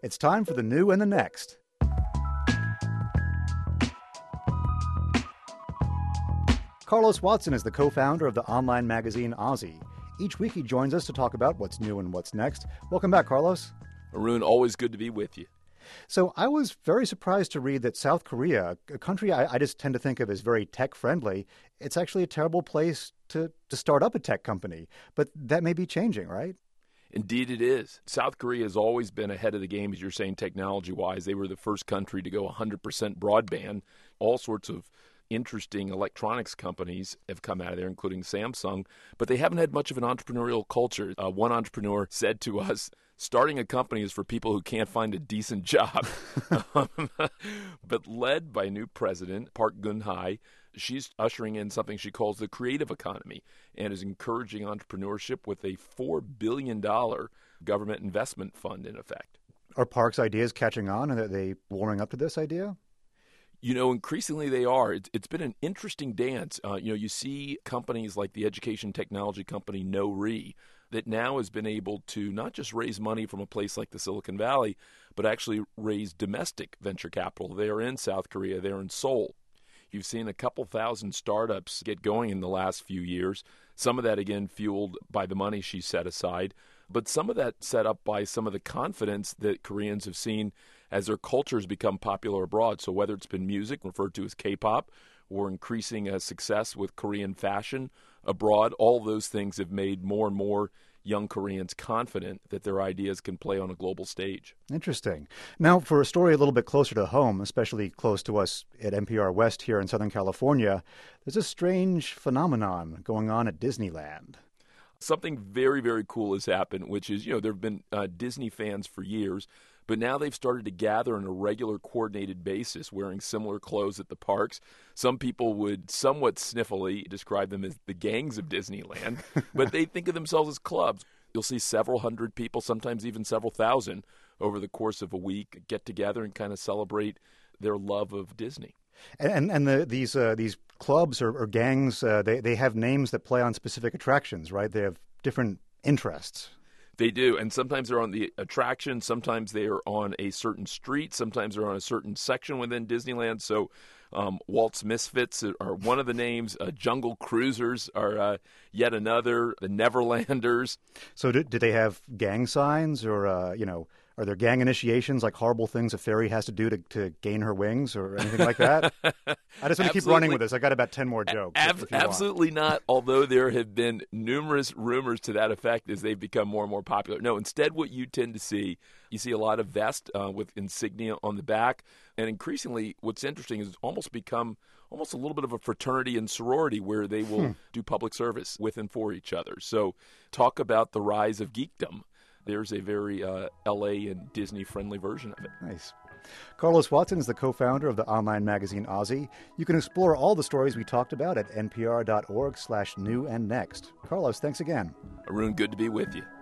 It's time for the new and the next. Carlos Watson is the co-founder of the online magazine Aussie. Each week he joins us to talk about what's new and what's next. Welcome back, Carlos. Arun, always good to be with you. So I was very surprised to read that South Korea, a country I just tend to think of as very tech-friendly, it's actually a terrible place to start up a tech company. But that may be changing, right? Indeed it is. South Korea has always been ahead of the game, as you're saying, technology-wise. They were the first country to go 100% broadband. All sorts of interesting electronics companies have come out of there, including Samsung, but they haven't had much of an entrepreneurial culture. One entrepreneur said to us, starting a company is for people who can't find a decent job. But led by new president, Park Geun-hye, she's ushering in something she calls the creative economy and is encouraging entrepreneurship with a $4 billion government investment fund in effect. Are Park's ideas catching on, and are they warming up to this idea? You know, increasingly they are. It's been an interesting dance. You see companies like the education technology company Nori that now has been able to not just raise money from a place like the Silicon Valley, but actually raise domestic venture capital. They're in South Korea. They're in Seoul. You've seen a couple thousand startups get going in the last few years. Some of that, again, fueled by the money she set aside, but some of that set up by some of the confidence that Koreans have seen as their cultures become popular abroad. So whether it's been music, referred to as K-pop, or increasing success with Korean fashion abroad, all those things have made more and more young Koreans confident that their ideas can play on a global stage. Interesting. Now, for a story a little bit closer to home, especially close to us at NPR West here in Southern California, there's a strange phenomenon going on at Disneyland. Something very, very cool has happened, which is, there have been Disney fans for years, but now they've started to gather on a regular coordinated basis wearing similar clothes at the parks. Some people would somewhat sniffily describe them as the gangs of Disneyland, but they think of themselves as clubs. You'll see several hundred people, sometimes even several thousand, over the course of a week get together and kind of celebrate their love of Disney. And these clubs or gangs, they have names that play on specific attractions, right? They have different interests. They do, and sometimes they're on the attraction, sometimes they are on a certain street, sometimes they're on a certain section within Disneyland. So Walt's Misfits are one of the names, Jungle Cruisers are yet another, the Neverlanders. So do they have gang signs or, are there gang initiations, like horrible things a fairy has to do to gain her wings or anything like that? I just want to keep running with this. I got about 10 more jokes. Absolutely not, although there have been numerous rumors to that effect as they've become more and more popular. No, instead what you tend to see, you see a lot of vest with insignia on the back. And increasingly, what's interesting is it's almost become almost a little bit of a fraternity and sorority where they will do public service with and for each other. So talk about the rise of geekdom. There's a very L.A. and Disney-friendly version of it. Nice. Carlos Watson is the co-founder of the online magazine Aussie. You can explore all the stories we talked about at npr.org/new and next. Carlos, thanks again. Arun, good to be with you.